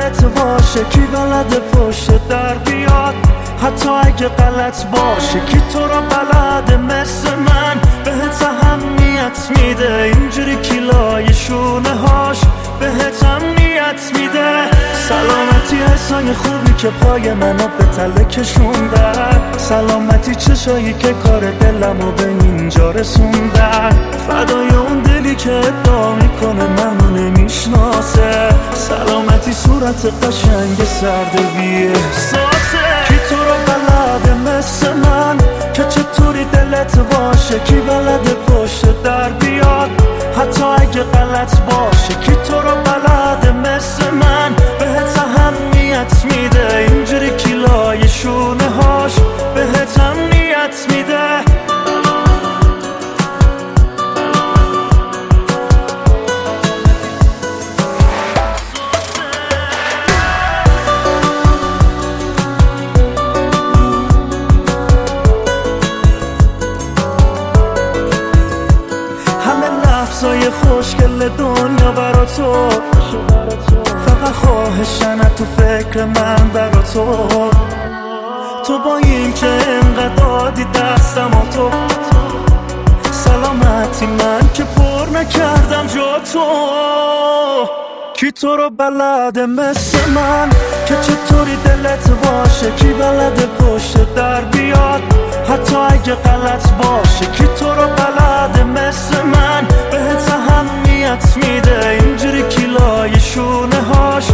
دلت باشه کی بلد پشت در بیاد، حتی اگه غلط باشه کی تو رو بلد مثل من بهت اهمیت میده، اینجوری کیلای شونه هاش بهت امنیت میده. سلامتی حسای خوبی که پای منو به تله کشوندن، سلامتی چشایی که کار دلمو به اینجا رسوندن، فدای اون دلی که ادعا میکنه منو نمیشناسه، سلامتی صورت قشنگ سرد بی احساسه. کی تو رو بلده مثل من که چطوری دلت باشه، کی بلده پشت در بیاد حتی اگه غلط باشه، کی تو رو بلده مثل من بهت اهمیت میده، اینجوری کیلای شونه هاش بهت امنیت میده. لحظای خوشگل دنیا برا تو، فقط خواهشن تو فکر من برا تو با این که انقدر دادی دستم و تو سلامتی من که پر نکردم جا تو. کی تو رو بلده مثل من که چطوری دلت باشه، کی بلده پشت در بیاد حتی اگه غلط باشه، کی تو رو بلده مثل من بهت اهمیت میده، اینجوری کیلای شونه هاش